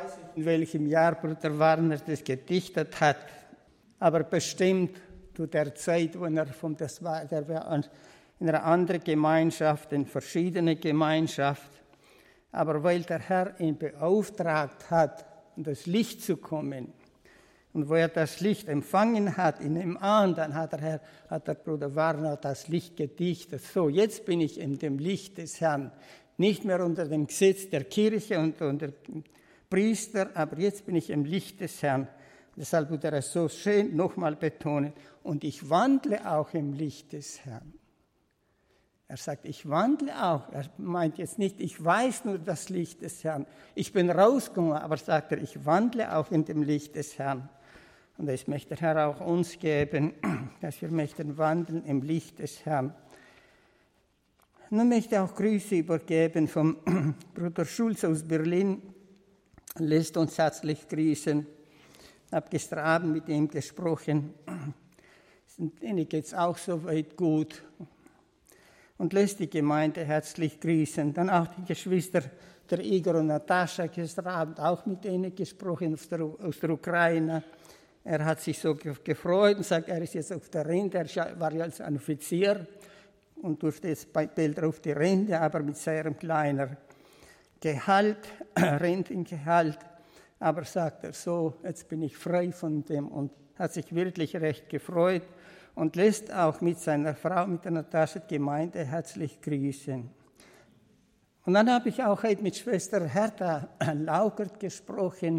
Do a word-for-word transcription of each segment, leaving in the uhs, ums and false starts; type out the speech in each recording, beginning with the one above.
weiß nicht, in welchem Jahr Bruder Warner das gedichtet hat, aber bestimmt zu der Zeit, wo er von das war, der war in einer anderen Gemeinschaft, in verschiedene Gemeinschaft. Aber weil der Herr ihn beauftragt hat, in das Licht zu kommen, und wo er das Licht empfangen hat, in ihm an, dann hat der Herr, hat der Bruder Warner das Licht gedichtet. So, jetzt bin ich in dem Licht des Herrn. Nicht mehr unter dem Gesetz der Kirche und unter Priester, aber jetzt bin ich im Licht des Herrn. Deshalb wird er es so schön nochmal betonen. Und ich wandle auch im Licht des Herrn. Er sagt, ich wandle auch. Er meint jetzt nicht, ich weiß nur das Licht des Herrn. Ich bin rausgekommen, aber sagt er, ich wandle auch in dem Licht des Herrn. Und das möchte der Herr auch uns geben, dass wir möchten wandeln im Licht des Herrn. Nun möchte ich auch Grüße übergeben vom Bruder Schulz aus Berlin. Er lässt uns herzlich grüßen. Ich habe gestern Abend mit ihm gesprochen. Ihnen geht es auch soweit gut. Und lässt die Gemeinde herzlich grüßen. Dann auch die Geschwister, der Igor und Natascha, gestern Abend auch mit ihnen gesprochen aus der, aus der Ukraine. Er hat sich so gefreut und sagt, er ist jetzt auf der Rente. Er war ja als ein Offizier und durfte jetzt bald auf die Rente, aber mit sehr kleiner Gehalt, Rentengehalt. Aber sagt er so, jetzt bin ich frei von dem und hat sich wirklich recht gefreut und lässt auch mit seiner Frau, mit der Natascha, die Gemeinde herzlich grüßen. Und dann habe ich auch heute mit Schwester Hertha Laugert gesprochen.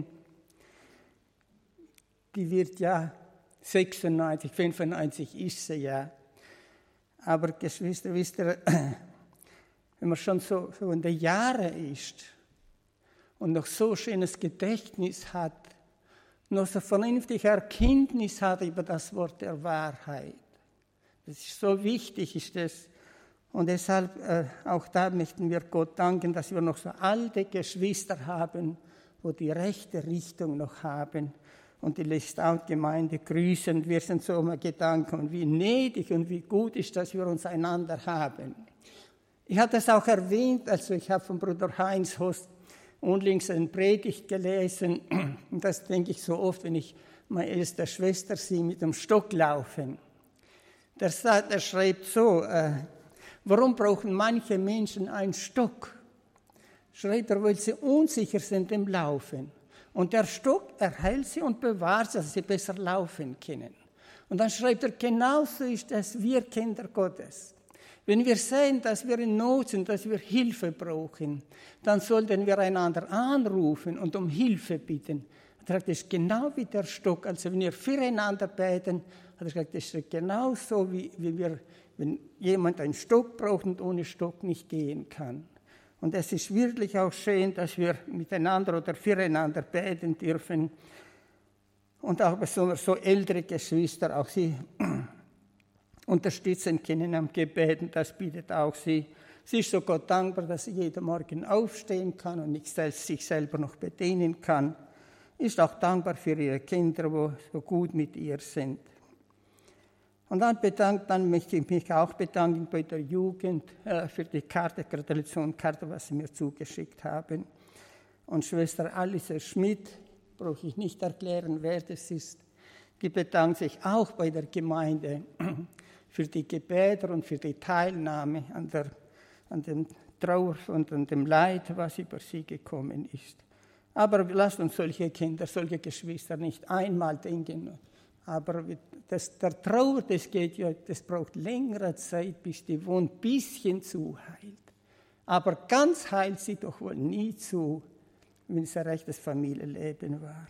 Die wird ja sechsundneunzig, fünfundneunzig ist sie ja. Aber Geschwister, wisst ihr, wenn man schon so, so in den Jahren ist und noch so schönes Gedächtnis hat, noch so vernünftige Erkenntnis hat über das Wort der Wahrheit. Das ist so wichtig, ist das. Und deshalb, äh, auch da möchten wir Gott danken, dass wir noch so alte Geschwister haben, wo die rechte Richtung noch haben. Und die Lichtaut-Gemeinde grüßen. Wir sind so immer Gedanken, wie gnädig und wie gut ist, dass wir uns einander haben. Ich habe das auch erwähnt, also ich habe von Bruder Heinz Host unlängst eine Predigt gelesen. Und das denke ich so oft, wenn ich meine älteste Schwester sehe mit dem Stock laufen. Der, sagt, er schreibt so, äh, warum brauchen manche Menschen einen Stock? Schreibt er, weil sie unsicher sind im Laufen. Und der Stock erhält sie und bewahrt sie, dass sie besser laufen können. Und dann schreibt er, genauso ist es, wir Kinder Gottes. Wenn wir sehen, dass wir in Not sind, dass wir Hilfe brauchen, dann sollten wir einander anrufen und um Hilfe bitten. Er sagt, das ist genau wie der Stock. Also wenn wir füreinander beten, hat er gesagt, das ist genauso, wie, wie wir, wenn jemand einen Stock braucht und ohne Stock nicht gehen kann. Und es ist wirklich auch schön, dass wir miteinander oder füreinander beten dürfen. Und auch besonders so ältere Geschwister, auch sie unterstützen können am Gebet. Und das bietet auch sie. Sie ist sogar dankbar, dass sie jeden Morgen aufstehen kann und nicht selbst, sich selber noch bedienen kann. Ist auch dankbar für ihre Kinder, die so gut mit ihr sind. Und dann, bedankt, dann möchte ich mich auch bedanken bei der Jugend äh, für die Karte, Gratulationskarte, was sie mir zugeschickt haben. Und Schwester Alice Schmidt, brauche ich nicht erklären, wer das ist, die bedankt sich auch bei der Gemeinde für die Gebete und für die Teilnahme an, der, an dem Trauer und an dem Leid, was über sie gekommen ist. Aber lasst uns solche Kinder, solche Geschwister nicht einmal denken. Aber das, der Trauer, das geht ja, das braucht längere Zeit, bis die Wunde ein bisschen zuheilt. Aber ganz heilt sie doch wohl nie zu, wenn es ein rechtes Familienleben war.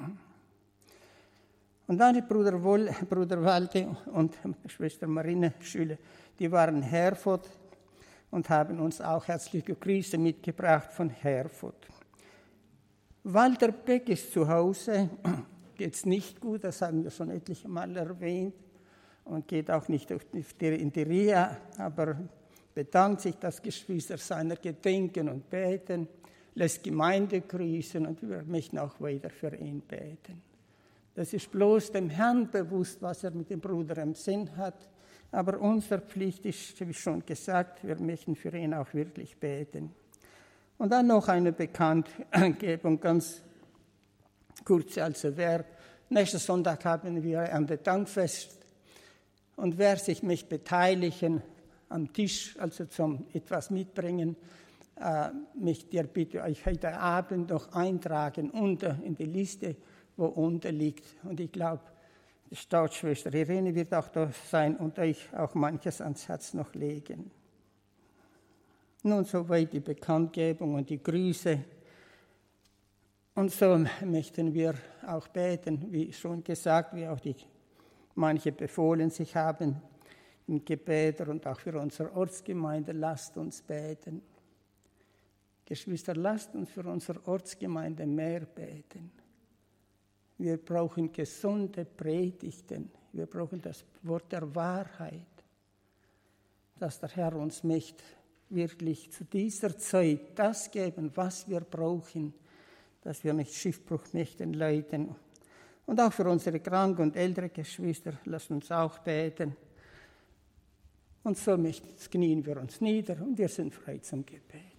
Und dann Bruder, Woll, Bruder Walde und Schwester Marine Schüler, die waren in Herford und haben uns auch herzliche Grüße mitgebracht von Herford. Walter Beck ist zu Hause. Geht es nicht gut, das haben wir schon etliche Mal erwähnt, und geht auch nicht in die Reha, aber bedankt sich, dass Geschwister seiner gedenken und beten, lässt Gemeinde grüßen und wir möchten auch weiter für ihn beten. Das ist bloß dem Herrn bewusst, was er mit dem Bruder im Sinn hat, aber unsere Pflicht ist, wie schon gesagt, wir möchten für ihn auch wirklich beten. Und dann noch eine Bekanntgebung, ganz kurz, also wer, nächsten Sonntag haben wir an der Dankfest und wer sich möchte beteiligen am Tisch, also zum etwas mitbringen, äh, möchte ich bitte euch heute Abend noch eintragen unter in die Liste, wo unten liegt. Und ich glaube, die Staatsschwester Irene wird auch da sein und euch auch manches ans Herz noch legen. Nun soweit die Bekanntgebung und die Grüße. Und so möchten wir auch beten, wie schon gesagt, wie auch die manche befohlen sich haben im Gebet und auch für unsere Ortsgemeinde. Lasst uns beten. Geschwister, lasst uns für unsere Ortsgemeinde mehr beten. Wir brauchen gesunde Predigten. Wir brauchen das Wort der Wahrheit, dass der Herr uns möchte wirklich zu dieser Zeit das geben, was wir brauchen, dass wir nicht Schiffbruch möchten leiden. Und auch für unsere kranken und ältere Geschwister, lasst uns auch beten. Und so knien wir uns nieder und wir sind frei zum Gebet.